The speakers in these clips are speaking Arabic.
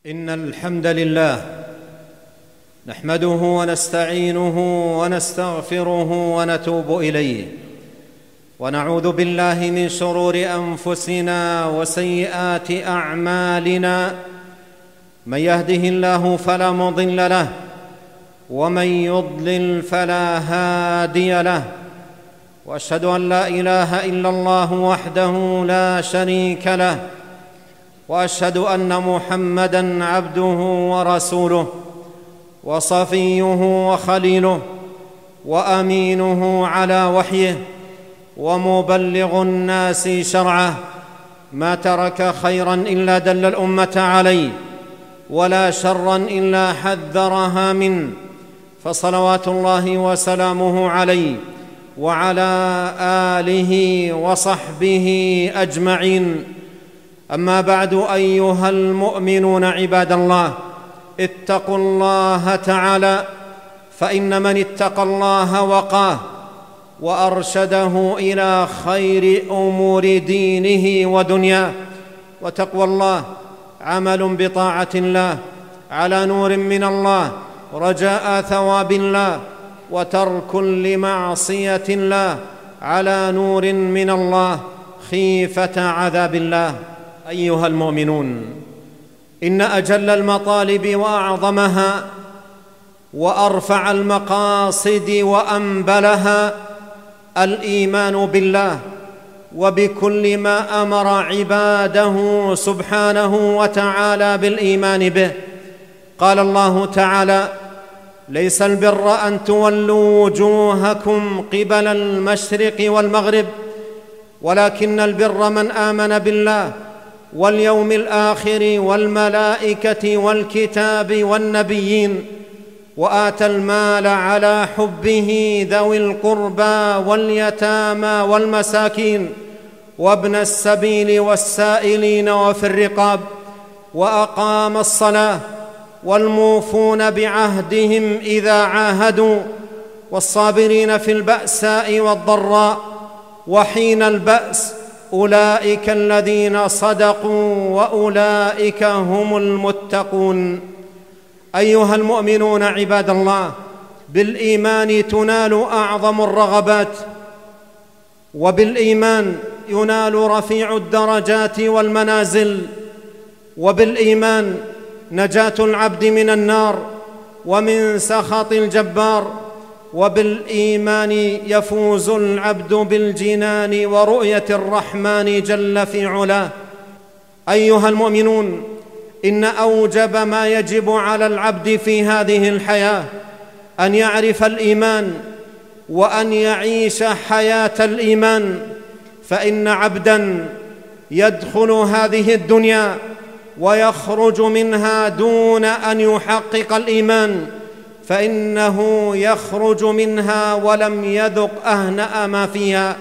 إن الحمد لله نحمده ونستعينه ونستغفره ونتوب إليه، ونعوذ بالله من شرور أنفسنا وسيئات أعمالنا. من يهده الله فلا مضل له، ومن يضلل فلا هادي له، وأشهد أن لا إله إلا الله وحده لا شريك له، وأشهد أن محمدًا عبده ورسوله وصفيه وخليله وأمينه على وحيه ومبلغ الناس شرعه. ما ترك خيرًا إلا دل الأمة عليه، ولا شرًا إلا حذرها منه، فصلوات الله وسلامه عليه وعلى آله وصحبه أجمعين. أما بعد، أيها المؤمنون عباد الله، اتقوا الله تعالى، فإن من اتقى الله وقاه وأرشده إلى خير أمور دينه ودنياه. وتقوى الله عمل بطاعة الله على نور من الله رجاء ثواب الله، وترك لمعصية الله على نور من الله خيفة عذاب الله. أيها المؤمنون، إن أجل المطالب وأعظمها وأرفع المقاصد وأنبلها الإيمان بالله وبكل ما أمر عباده سبحانه وتعالى بالإيمان به. قال الله تعالى: ليس البر أن تولوا وجوهكم قبل المشرق والمغرب، ولكن البر من آمن بالله واليوم الآخر والملائكة والكتاب والنبيين، وآتى المال على حبه ذوي القربى واليتامى والمساكين وابن السبيل والسائلين وفي الرقاب، وأقام الصلاة، والموفون بعهدهم إذا عاهدوا، والصابرين في البأساء والضراء وحين البأس، أولئك الذين صدقوا وأولئك هم المتقون. أيها المؤمنون عباد الله، بالإيمان تنال أعظم الرغبات، وبالإيمان ينال رفيع الدرجات والمنازل، وبالإيمان نجاة العبد من النار ومن سخط الجبار، وبالإيمان يفوز العبد بالجنان ورؤية الرحمن جل في علاه. أيها المؤمنون، إن أوجب ما يجب على العبد في هذه الحياة أن يعرف الإيمان وأن يعيش حياة الإيمان، فإن عبداً يدخل هذه الدنيا ويخرج منها دون أن يحقق الإيمان، فإنه يخرج منها ولم يذق أهنأ ما فيها،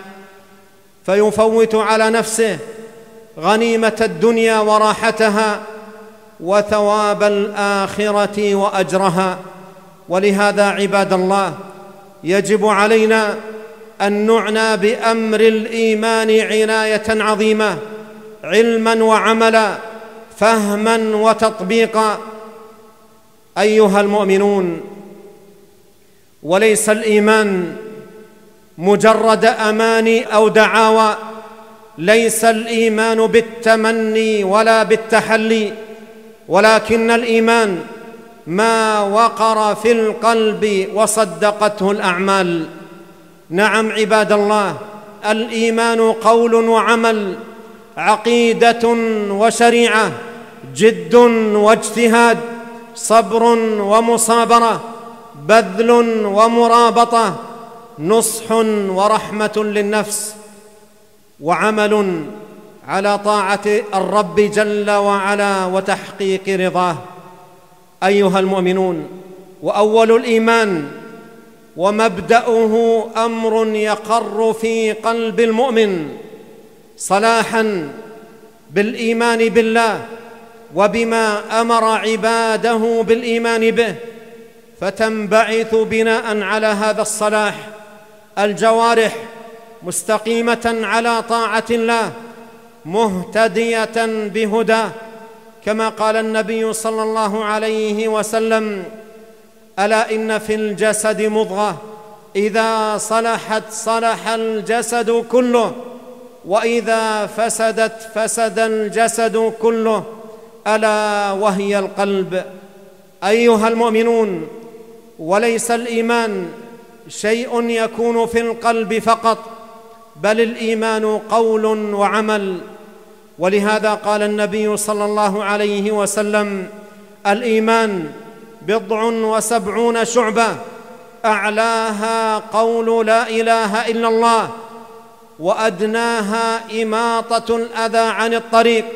فيفوت على نفسه غنيمة الدنيا وراحتها وثواب الآخرة وأجرها. ولهذا عباد الله، يجب علينا أن نعنى بأمر الإيمان عناية عظيمة، علماً وعملاً، فهماً وتطبيقاً. أيها المؤمنون، وليس الإيمان مجرد أماني أو دعاوى، ليس الإيمان بالتمني ولا بالتحلي، ولكن الإيمان ما وقر في القلب وصدقته الأعمال. نعم عباد الله، الإيمان قول وعمل، عقيدة وشريعة، جد واجتهاد، صبر ومصابرة، بذل ومرابطة، نصح ورحمة للنفس، وعمل على طاعة الرب جل وعلا وتحقيق رضاه. أيها المؤمنون، وأول الإيمان ومبدأه أمر يقر في قلب المؤمن صلاحاً بالإيمان بالله وبما أمر عباده بالإيمان به، فتنبعث بناءً على هذا الصلاح الجوارح مستقيمة على طاعة الله، مهتدية بهداه، كما قال النبي صلى الله عليه وسلم: ألا إن في الجسد مضغة إذا صلحت صلح الجسد كله، وإذا فسدت فسد الجسد كله، ألا وهي القلب. أيها المؤمنون، وليس الإيمان شيء يكون في القلب فقط، بل الإيمان قول وعمل. ولهذا قال النبي صلى الله عليه وسلم: الإيمان 70 شعبة، أعلاها قول لا إله إلا الله، وأدناها إماطة الأذى عن الطريق،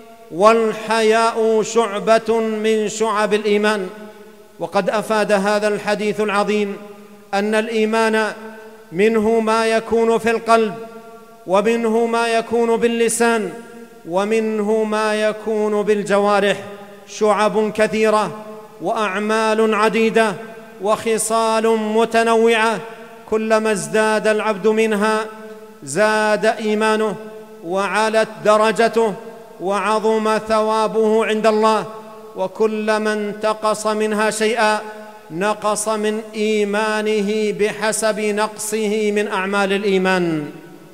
والحياء شعبة من شعب الإيمان. وقد أفاد هذا الحديث العظيم أن الإيمان منه ما يكون في القلب، ومنه ما يكون باللسان، ومنه ما يكون بالجوارح، شعب كثيرة وأعمال عديدة وخصال متنوعة، كلما ازداد العبد منها زاد إيمانه وعلت درجته وعظم ثوابه عند الله، وكلما انتقص منها شيئا نقص من إيمانه بحسب نقصه من أعمال الإيمان.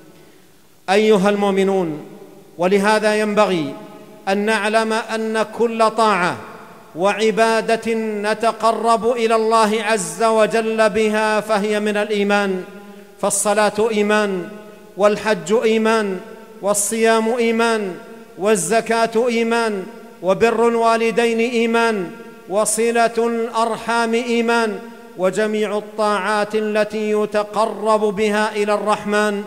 أيها المؤمنون، ولهذا ينبغي أن نعلم أن كل طاعة وعبادة نتقرب إلى الله عز وجل بها فهي من الإيمان. فالصلاة إيمان، والحج إيمان، والصيام إيمان، والزكاة إيمان، وبر الوالدين إيمان، وصلة الأرحام إيمان، وجميع الطاعات التي يتقرب بها إلى الرحمن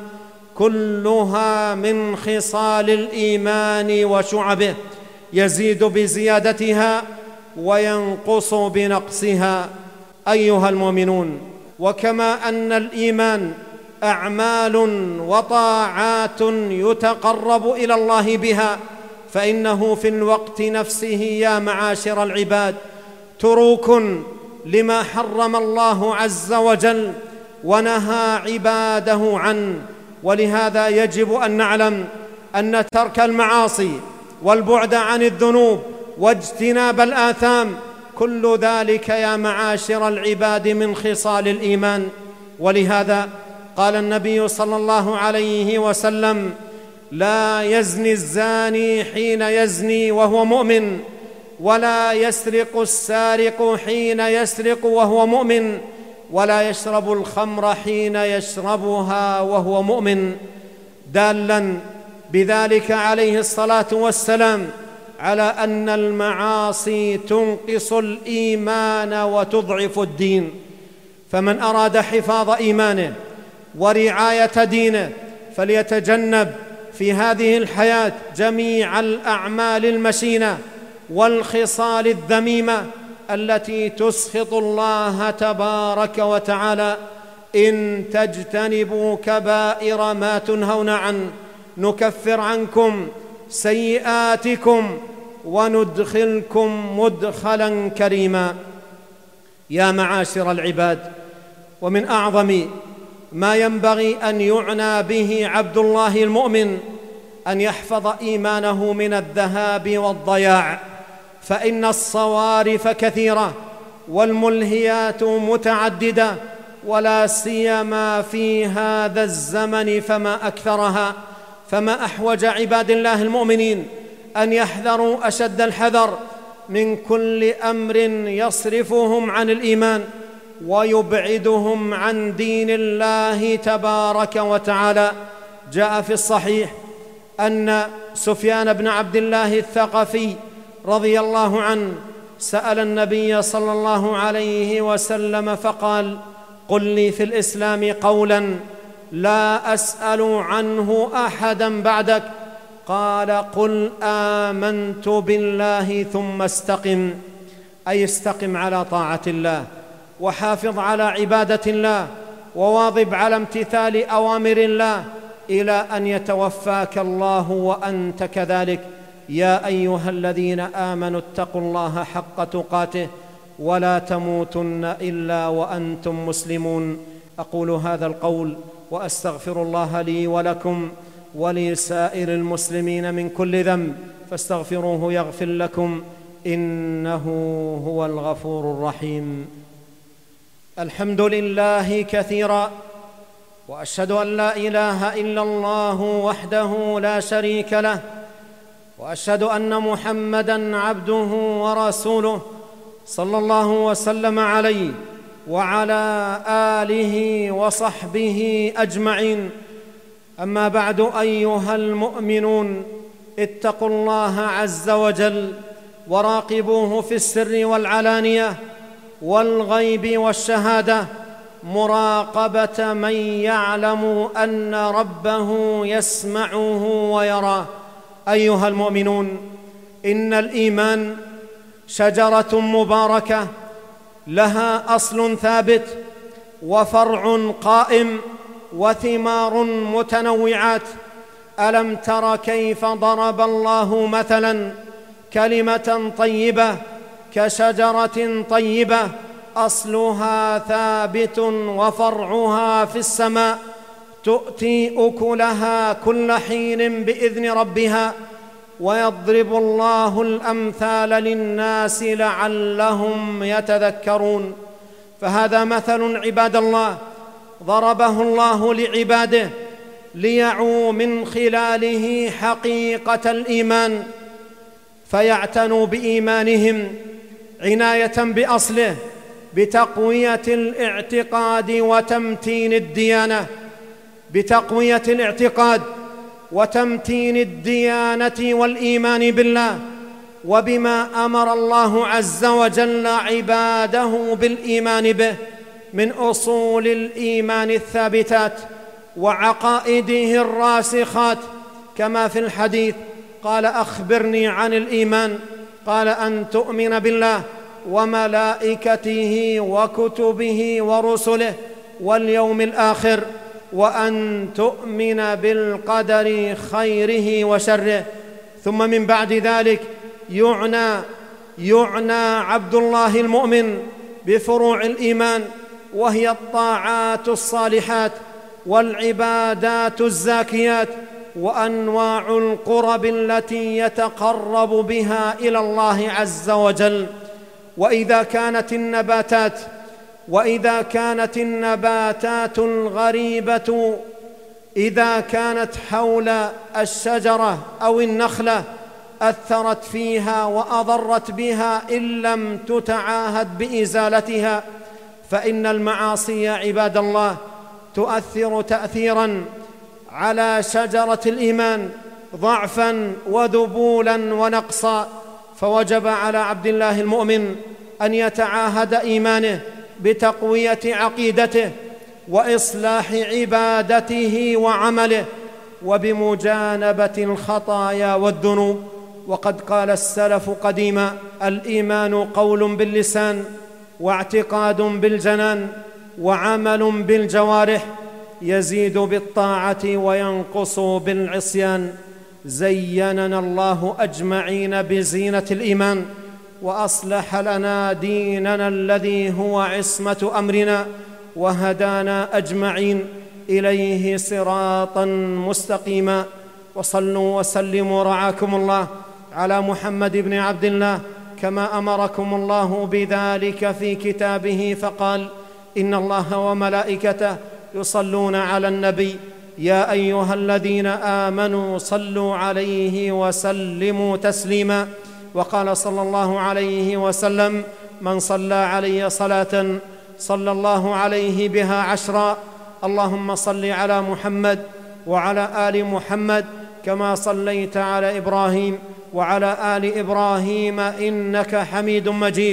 كلها من خصال الإيمان وشعبه، يزيد بزيادتها وينقص بنقصها. أيها المؤمنون، وكما أن الإيمان أعمال وطاعات يتقرب إلى الله بها، فإنه في الوقت نفسه يا معاشر العباد تروك لما حرم الله عز وجل ونهى عباده عنه. ولهذا يجب أن نعلم أن ترك المعاصي والبعد عن الذنوب واجتناب الآثام كل ذلك يا معاشر العباد من خصال الإيمان. ولهذا قال النبي صلى الله عليه وسلم: لا يزني الزاني حين يزني وهو مؤمن، ولا يسرق السارق حين يسرق وهو مؤمن، ولا يشرب الخمر حين يشربها وهو مؤمن، دالا بذلك عليه الصلاة والسلام على أن المعاصي تنقص الإيمان وتضعف الدين. فمن أراد حفاظ إيمانه ورعاية دينه فليتجنب في هذه الحياة جميع الأعمال المشينة والخصال الذميمة التي تسخط الله تبارك وتعالى. إن تجتنبوا كبائر ما تنهون عنه نكفر عنكم سيئاتكم وندخلكم مدخلا كريما. يا معاشر العباد، ومن أعظم ما ينبغي أن يعنى به عبد الله المؤمن أن يحفظ إيمانه من الذهاب والضياع، فإن الصوارف كثيرة والملهيات متعددة، ولا سيما في هذا الزمن فما أكثرها. فما أحوج عباد الله المؤمنين أن يحذروا أشد الحذر من كل أمر يصرفهم عن الإيمان ويبعدهم عن دين الله تبارك وتعالى. جاء في الصحيح أن سفيان بن عبد الله الثقفي رضي الله عنه سأل النبي صلى الله عليه وسلم فقال: قل لي في الإسلام قولا لا أسأل عنه أحدا بعدك. قال: قل آمنت بالله ثم استقم، أي استقم على طاعة الله، وحافظ على عبادة الله، وواظب على امتثال أوامر الله إلى أن يتوفاك الله وأنت كذلك. يا أيها الذين آمنوا اتقوا الله حق تقاته ولا تموتن إلا وأنتم مسلمون. أقول هذا القول وأستغفر الله لي ولكم، ولسائر المسلمين من كل ذنب فاستغفروه يغفر لكم إنه هو الغفور الرحيم. الحمد لله كثيرا، وأشهد أن لا إله إلا الله وحده لا شريك له، وأشهد أن محمدًا عبده ورسوله صلى الله وسلم عليه وعلى آله وصحبه أجمعين. أما بعد، أيها المؤمنون، اتقوا الله عز وجل وراقبوه في السر والعلانية والغيب والشهادة مراقبة من يعلم أن ربه يسمعه ويراه. أيها المؤمنون، إن الإيمان شجرة مباركة لها أصل ثابت وفرع قائم وثمار متنوعات. ألم تر كيف ضرب الله مثلاً كلمة طيبة كشجرة طيبة أصلها ثابت وفرعها في السماء تؤتي أكلها كل حين بإذن ربها ويضرب الله الأمثال للناس لعلهم يتذكرون. فهذا مثل عباد الله ضربه الله لعباده ليعوا من خلاله حقيقة الإيمان، فيعتنوا بإيمانهم عناية بأصله بتقوية الاعتقاد وتمتين الديانة، بتقوية الاعتقاد وتمتين الديانة والإيمان بالله وبما أمر الله عز وجل عباده بالإيمان به من أصول الإيمان الثابتات وعقائده الراسخات، كما في الحديث قال: أخبرني عن الإيمان؟ قال: أن تؤمن بالله وملائكته وكتبه ورسله واليوم الآخر وأن تؤمن بالقدر خيره وشره. ثم من بعد ذلك يعنى عبد الله المؤمن بفروع الإيمان، وهي الطاعات الصالحات والعبادات الزاكيات وأنواع القرب التي يتقرب بها إلى الله عز وجل. وإذا كانت النباتات الغريبة إذا كانت حول الشجرة أو النخلة أثرت فيها وأضرت بها إن لم تتعاهد بإزالتها، فإن المعاصي يا عباد الله تؤثر تأثيراً على شجرة الإيمان ضعفاً وذبولاً ونقصاً. فوجب على عبد الله المؤمن أن يتعاهد إيمانه بتقوية عقيدته وإصلاح عبادته وعمله وبمجانبة الخطايا والذنوب. وقد قال السلف قديما: الإيمان قول باللسان واعتقاد بالجنان وعمل بالجوارح، يزيد بالطاعة وينقص بالعصيان. زيننا الله أجمعين بزينة الإيمان وأصلح لنا ديننا الذي هو عصمة أمرنا وهدانا أجمعين إليه صراطا مستقيما. وصلوا وسلموا رعاكم الله على محمد بن عبد الله كما أمركم الله بذلك في كتابه، فقال: إن الله وملائكته يصلون على النبي يا أيها الذين آمنوا صلوا عليه وسلموا تسليما. وقال صلى الله عليه وسلم: من صلى علي صلاة صلى الله عليه بها 10. اللهم صل على محمد وعلى آل محمد كما صليت على إبراهيم وعلى آل إبراهيم إنك حميد مجيد،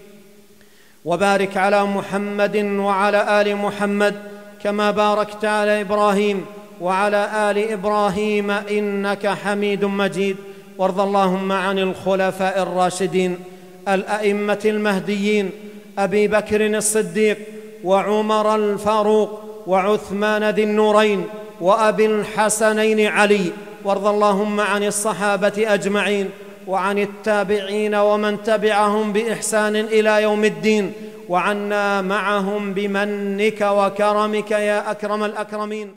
وبارك على محمد وعلى آل محمد كما باركت على إبراهيم وعلى آل إبراهيم إنك حميد مجيد. وارض اللهم عن الخلفاء الراشدين الأئمة المهديين أبي بكر الصديق وعمر الفاروق وعثمان ذي النورين وأبي الحسنين علي. وارض اللهم عن الصحابة أجمعين وعن التابعين ومن تبعهم بإحسان إلى يوم الدين، وعنا معهم بمنك وكرمك يا أكرم الأكرمين.